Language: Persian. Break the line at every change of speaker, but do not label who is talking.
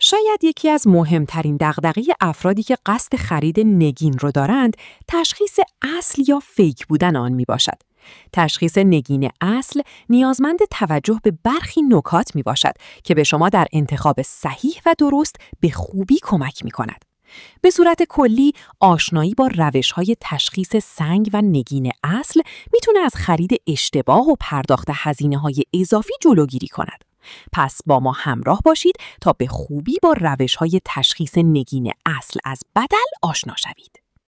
شاید یکی از مهمترین دغدغه افرادی که قصد خرید نگین رو دارند، تشخیص اصل یا فیک بودن آن می باشد. تشخیص نگین اصل نیازمند توجه به برخی نکات می باشد که به شما در انتخاب صحیح و درست به خوبی کمک می کند. به صورت کلی، آشنایی با روش‌های تشخیص سنگ و نگین اصل میتونه از خرید اشتباه و پرداخت هزینه‌های اضافی جلوگیری کند. پس با ما همراه باشید تا به خوبی با روش‌های تشخیص نگین اصل از بدل آشنا شوید.